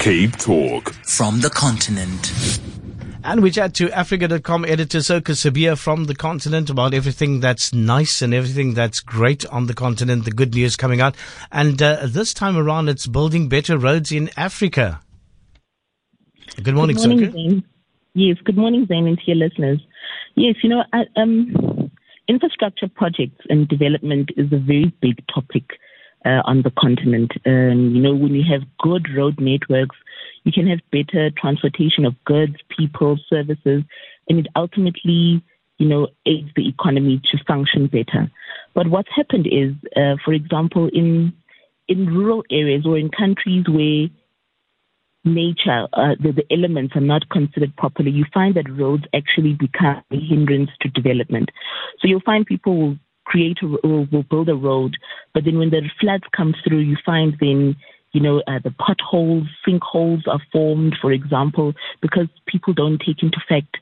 Cape Talk. From the continent. And we chat to Africa.com editor Soka Sibiya from the continent about everything that's nice and everything that's great on the continent, the good news coming out. And this time around, it's building better roads in Africa. Good morning, Soka. Zane. Yes, good morning, Zane, and to your listeners. Yes, infrastructure projects and development is a very big topic on the continent. When you have good road networks, you can have better transportation of goods, people, services, and it ultimately, aids the economy to function better. But what's happened is, for example, in rural areas or in countries where nature, the elements are not considered properly, you find that roads actually become a hindrance to development. So you'll find people will build a road, but then when the floods come through, you find then the potholes, sinkholes are formed, for example, because people don't take into fact,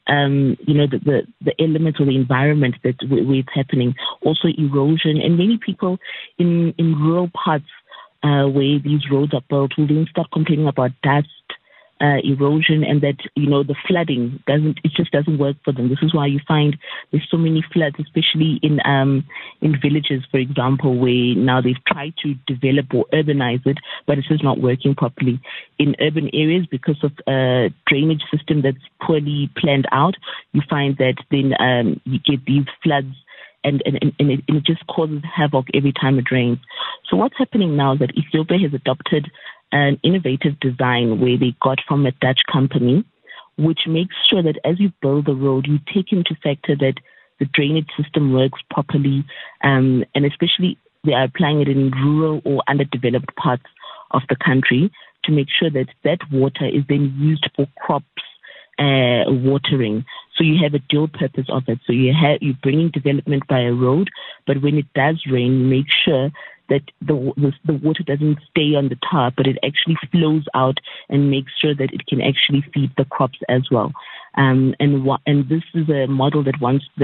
the elements or the environment where it's happening. Also erosion, and many people in rural parts where these roads are built will then start complaining about dust, erosion, and that the flooding just doesn't work for them. This is why you find there's so many floods, especially in villages, for example, where now they've tried to develop or urbanize it, but it's just not working properly. In urban areas, because of a drainage system that's poorly planned out, you find that then you get these floods. And it just causes havoc every time it rains. So what's happening now is that Ethiopia has adopted an innovative design where they got from a Dutch company, which makes sure that as you build the road, you take into factor that the drainage system works properly, and especially they are applying it in rural or underdeveloped parts of the country to make sure that that water is then used for crops, watering. So you have a dual purpose of it. So you're bringing development by a road, but when it does rain, you make sure that the water doesn't stay on the top, but it actually flows out and makes sure that it can actually feed the crops as well. And this is a model that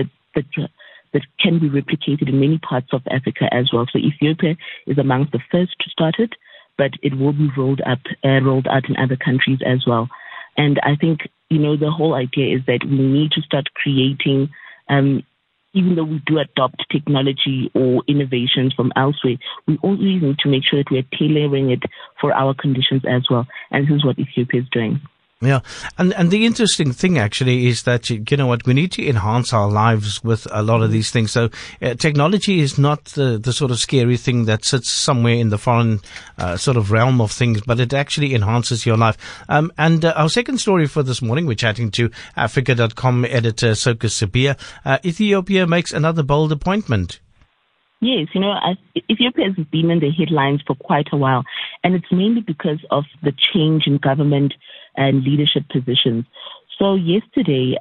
can be replicated in many parts of Africa as well. So Ethiopia is amongst the first to start it, but it will be rolled out in other countries as well. And I think, the whole idea is that we need to start creating, even though we do adopt technology or innovations from elsewhere, we always need to make sure that we're tailoring it for our conditions as well. And this is what Ethiopia is doing. Yeah. And the interesting thing actually is that, we need to enhance our lives with a lot of these things. So technology is not the sort of scary thing that sits somewhere in the foreign sort of realm of things, but it actually enhances your life. And our second story for this morning, we're chatting to Africa.com editor Soka Sibiya. Ethiopia makes another bold appointment. Yes, Ethiopia has been in the headlines for quite a while, and it's mainly because of the change in government and leadership positions. So yesterday,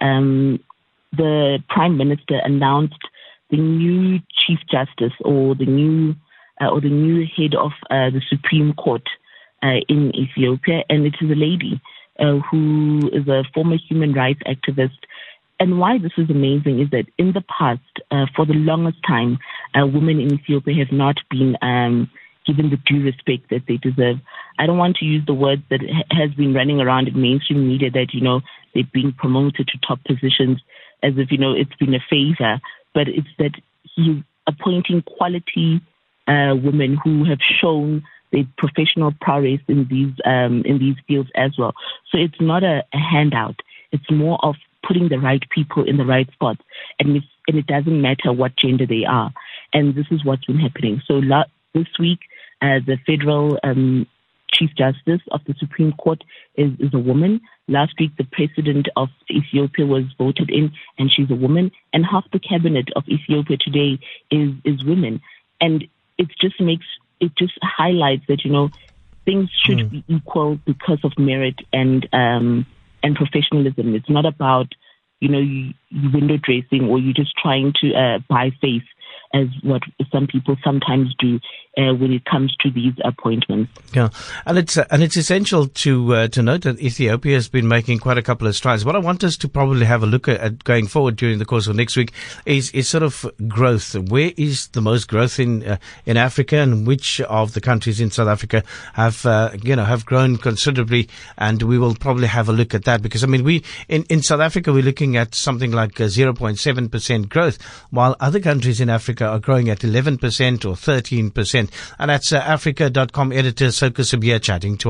the Prime Minister announced the new Chief Justice or the new head of the Supreme Court in Ethiopia, and it is a lady who is a former human rights activist. And why this is amazing is that in the past, for the longest time, women in Ethiopia have not been given the due respect that they deserve. I don't want to use the word that has been running around in mainstream media that, they're being promoted to top positions as if, it's been a favor, but it's that he's appointing quality women who have shown their professional prowess in these fields as well. So it's not a handout. It's more of putting the right people in the right spots, and it doesn't matter what gender they are. And this is what's been happening. So this week, the federal Chief Justice of the Supreme Court is a woman. Last week, the president of Ethiopia was voted in, and she's a woman. And half the cabinet of Ethiopia today is women. And it just highlights that, things should be equal because of merit and professionalism. It's not about, window dressing or you just trying to buy face as what some people sometimes do. when it comes to these appointments. Yeah, and it's essential to note that Ethiopia has been making quite a couple of strides. What I want us to probably have a look at going forward during the course of next week is sort of growth. Where is the most growth in Africa, and which of the countries in South Africa have grown considerably? And we will probably have a look at that, because I mean, we in South Africa we're looking at something like 0.7% growth, while other countries in Africa are growing at 11% or 13%. And that's Africa.com editor Soka Sibiya chatting to